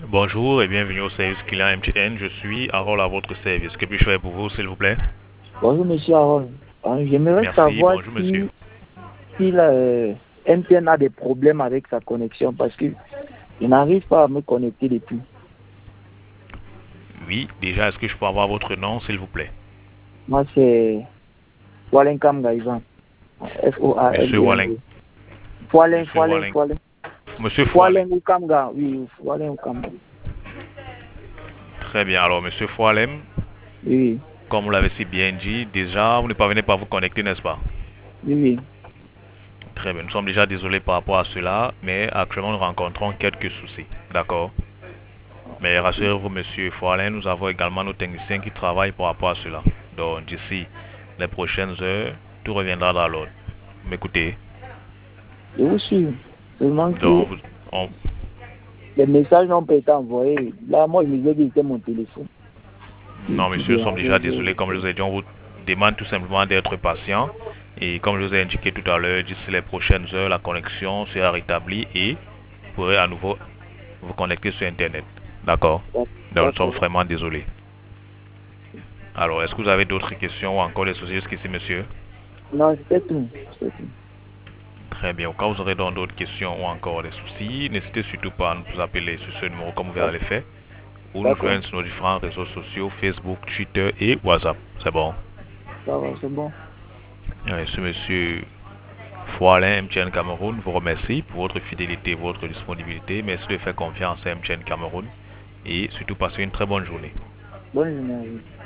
Bonjour et bienvenue au service client MTN. Je suis Harold à votre service. Que puis-je faire pour vous, s'il vous plaît? Bonjour, monsieur Aaron. J'aimerais Merci, savoir bonjour monsieur. si MTN a des problèmes avec sa connexion parce que je n'arrive pas à me connecter depuis. Oui, déjà, est-ce que je peux avoir votre nom, s'il vous plaît? Moi, c'est Foalen Gaïvan. Monsieur Walling. F-O-A-L-E-N-G. Foalen, Monsieur Foalen, Walling. Foalen. Monsieur Foilem. Foalen Ukamga, oui, Foalen Ukamga. Très bien, alors monsieur Foilem, Oui, comme vous l'avez si bien dit, déjà, vous ne parvenez pas à vous connecter, n'est-ce pas? oui, oui. Très bien, nous sommes déjà désolés par rapport à cela, mais actuellement nous rencontrons quelques soucis. D'accord? Mais rassurez-vous, monsieur Foilem, nous avons également nos techniciens qui travaillent par rapport à cela. Donc d'ici les prochaines heures, tout reviendra dans l'ordre. Vous m'écoutez? Je vous suis. Seulement que Donc, on- les messages n'ont pas été envoyés. Là, moi, je me disais que c'était mon téléphone non, qui monsieur, nous sommes déjà désolés. dérangeait. Comme je vous ai dit, on vous demande tout simplement d'être patient. Et comme je vous ai indiqué tout à l'heure, d'ici les prochaines heures, la connexion sera rétablie et vous pourrez à nouveau vous connecter sur Internet. D'accord? Donc, nous sommes D'accord. vraiment désolés. Alors, est-ce que vous avez d'autres questions ou encore des soucis jusqu'ici, monsieur? Non, c'était tout. C'était tout. Très bien. Au cas où vous aurez donc d'autres questions ou encore des soucis, n'hésitez surtout pas à nous appeler sur ce numéro comme vous D'ac- allez faire ou nous D'accord. joindre sur nos différents réseaux sociaux, Facebook, Twitter et WhatsApp. C'est bon. Ça va, c'est bon. Ce monsieur Foilin MTN Cameroun vous remercie pour votre fidélité et votre disponibilité. Merci de faire confiance à MTN Cameroun et surtout passez une très bonne journée. Bonne journée à vous.